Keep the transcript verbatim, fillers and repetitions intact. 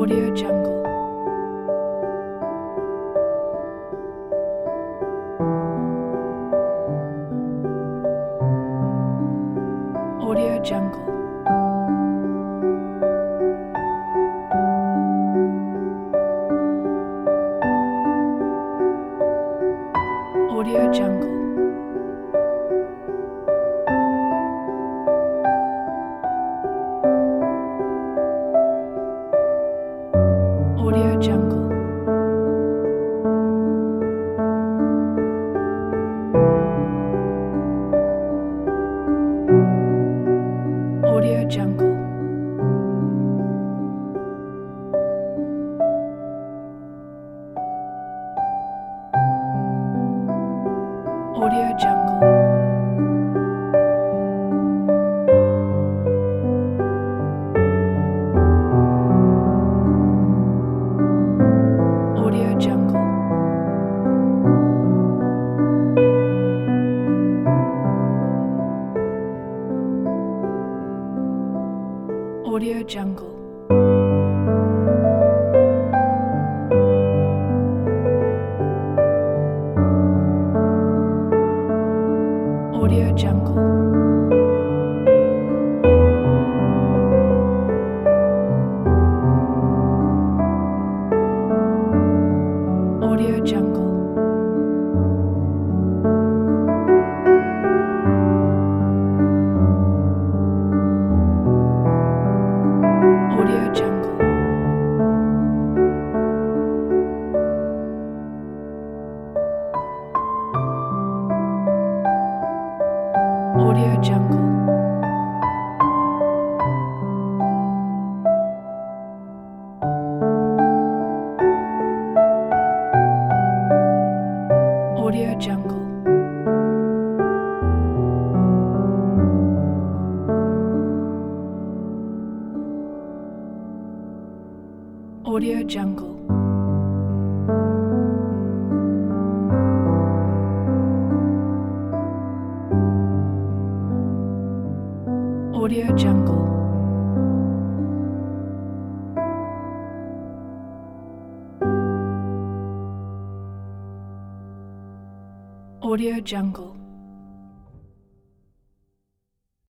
Audio Jungle. Audio Jungle. Audio Jungle. Audio Jungle. Audio Jungle. Audio Jungle. Audio Jungle. Audio Jungle. Audio Jungle. Audio Jungle. Audio Jungle. Audio Jungle. Audio Jungle. Audio Jungle. Audio Jungle. Audio Jungle.